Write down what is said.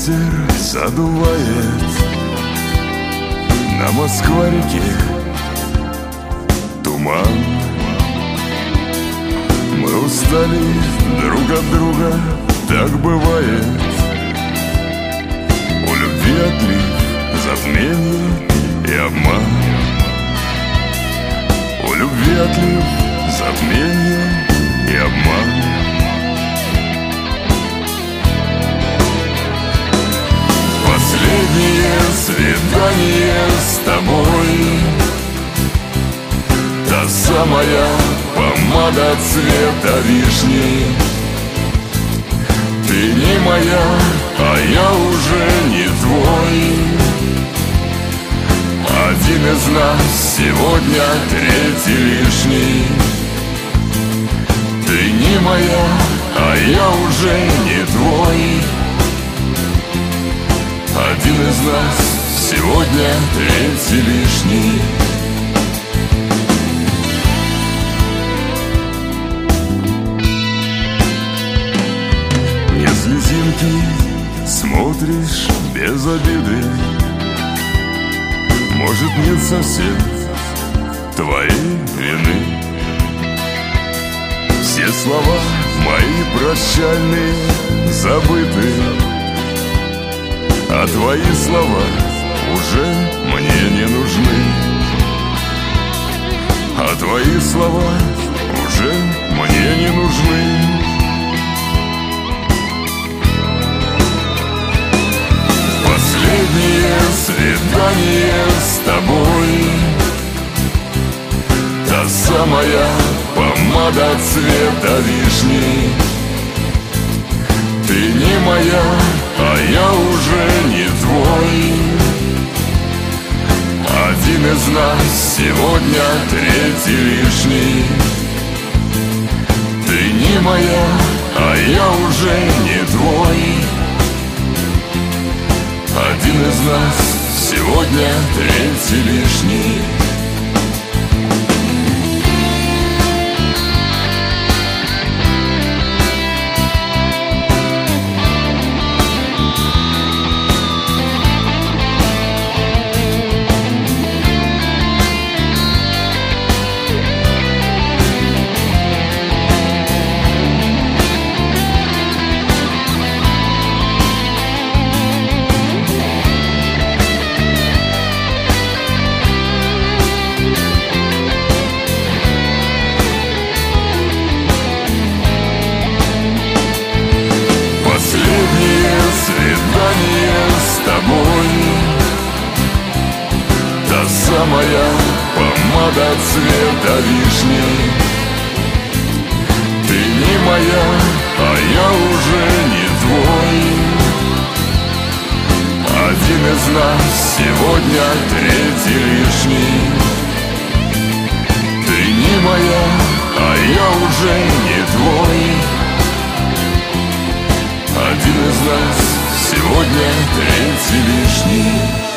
ветер задувает на Москва-реке туман. Мы устали друг от друга, так бывает. У любви отлив, затмение и обман. У любви отлив, затмение и обман. Последнее свидание с тобой, та самая помада цвета вишни. Ты не моя, а я уже не твой. Один из нас сегодня третий лишний. Ты не моя, а я уже не твой. Один из нас сегодня третий лишний. Не слезинки, смотришь без обиды. Может, нет совсем твоей вины. Все слова мои прощальные забыты, а твои слова уже мне не нужны. А твои слова уже мне не нужны. Последнее свидание с тобой, та самая помада цвета вишни. Ты не моя, а я уже не твой. Один из нас сегодня третий лишний. Ты не моя, а я уже не твой. Один из нас сегодня третий лишний. Свидание с тобой, та самая помада цвета вишни. Ты не моя, а я уже не твой. Один из нас сегодня третий лишний. Ты не моя, а я уже не твой. Один из нас сегодня третий лишний.